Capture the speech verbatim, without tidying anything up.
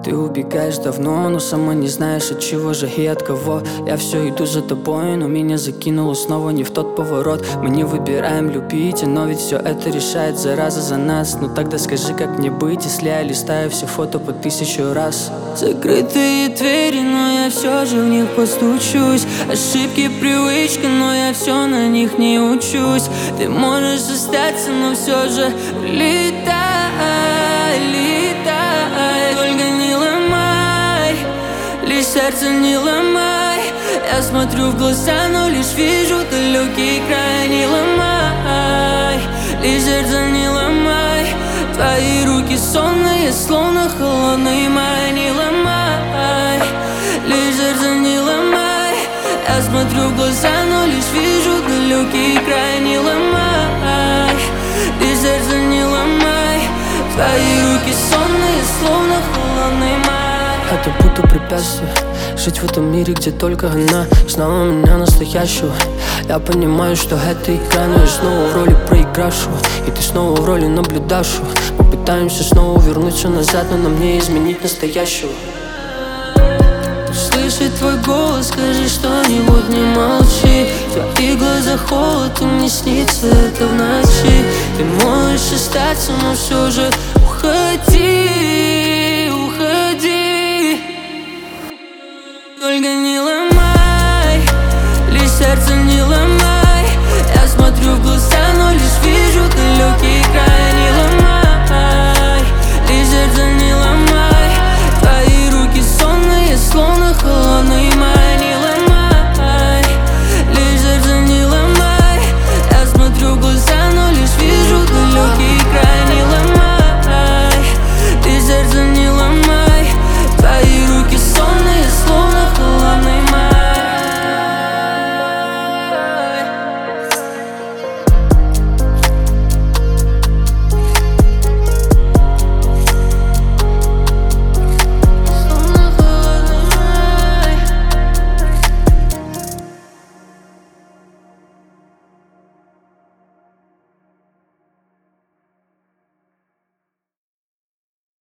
Ты убегаешь давно, но сама не знаешь, от чего же и от кого. Я все иду за тобой, но меня закинуло снова не в тот поворот. Мы не выбираем любить, но ведь все это решает зараза за нас. Ну тогда скажи, как мне быть, если я листаю все фото по тысячу раз. Закрытые двери, но я все же в них постучусь. Ошибки, привычка, но я все на них не учусь. Ты можешь остаться, но все же летай, летай. Только не ломай, лишь сердце не ломай. Я смотрю в глаза, но лишь вижу далекий край. Не ломай, лишь сердце не ломай. Твои руки сонные, словно холодный май. Не ломай, лишь сердце не ломай. Я смотрю в глаза, но лишь вижу далекий край. Не ломай, лишь сердце не ломай. Твои руки сонные, словно холодный май. Это будто препятствие жить в этом мире, где только она знала меня настоящего. Я понимаю, что это игра, но я снова в роли проигравшего, и ты снова в роли наблюдавшего. Мы пытаемся снова вернуться назад, но нам не изменить настоящего. Слышать твой голос, скажи что-нибудь, не молчи. В твоих глазах холод, и мне снится это в ночи. Ты можешь остаться, но все же уходи.